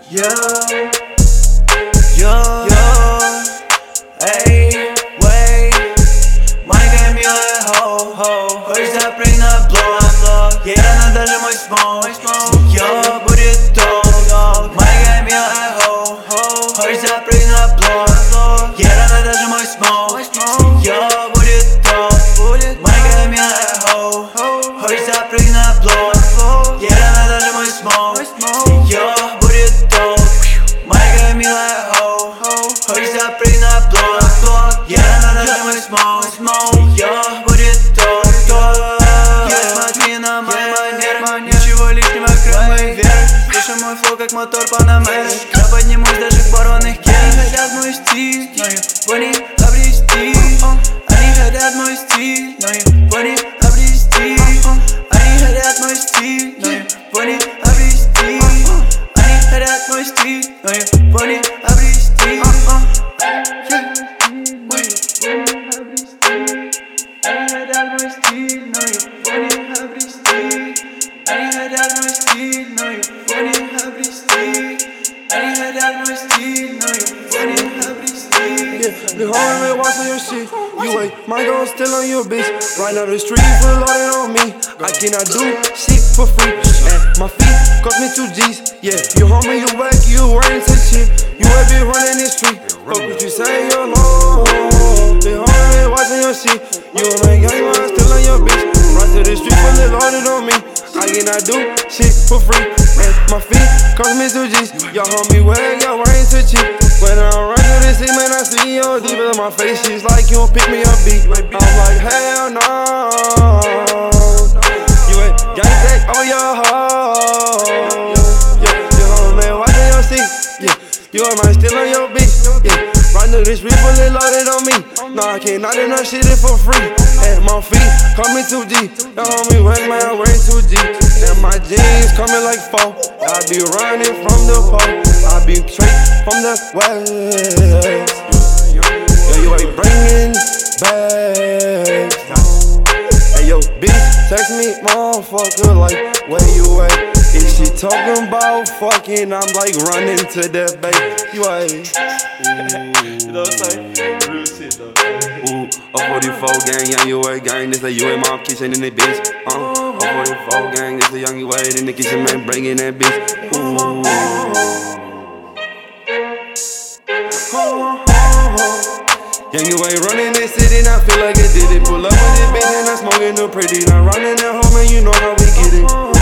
Yeah, ey, wey. Money gave me a hoe. Хочешь запрыгнуть на блок. Ей рано даже мой смог. Я будет долг. Money gave me a hoe. Хочешь запрыгнуть на блок. Ей рано даже мой смог. Я будет долг. Money gave me a hoe. Хочешь запрыгнуть на блок. Ей рано даже мой смог. Я будет долг. Money gave me a hoe. Хочешь запрыгнуть на блок. Ей рано даже мой смог. Я будет долг. Смотри на мои манеры, ничего лишнего, кроме моей веры. Слушай мой флоу, как мотор Панамеры. Я поднимусь даже в порванных кедах. Они хотят мой стиль, но его не обрести. Они хотят мой стиль, но его не обрести. Они хотят мой стиль, но его не обрести. Они хотят мой стиль, но его не обрести. Они хотят мой стиль, но его не обрести. Они хотят мой стиль, но его не обрести. Они хотят мой стиль, но его не обрести. The whole man watching your shit. You ain't my girl still on your bitch. Right now the street full loaded on me. I cannot do shit for free. And my feet cost me 2 G's. Yeah, you homie, you whack, you running to shit. You ain't been running this street. Fuck what you say, you're low. The whole man watching your shit. You a man gang, man, still on your bitch. Right to the street full loaded on me. I cannot do shit for free. And my feet cost me 2 G's. Y'all homie, whack, y'all running to shit. When I run through this shit, man, I see your deep in my face. She's like, you don't pick me up, beat. I'm like, hell no. You ain't gang tech on your hoe. Yeah, you homie, man, watching your seat. Yeah, you ain't man, still on your beat. Yeah, right through this street, fully loaded on me. Nah, I cannot do no shit for free. And my feet coming 2 G. The homie whack, man, I'm wearing 2 G. And my jeans coming like 4. I be running from the pole. I be straight from the west. Yeah, you ain't bringing back. Hey yo, bitch, text me, motherfucker, like, where you at? If she talking about fucking, I'm like running to the bay. You ain't. You know what I'm saying? Real shit though. Ooh, a 44 gang, young you way gang. This the you and mom kitchen in the bitch. A 44 gang, this the young you way in the kitchen, man, bringing that bitch. Ooh. Young you way running this city, and I feel like it did it. Pull up with this bitch and I'm smoking the pretty. Now running that home, and you know how we get it.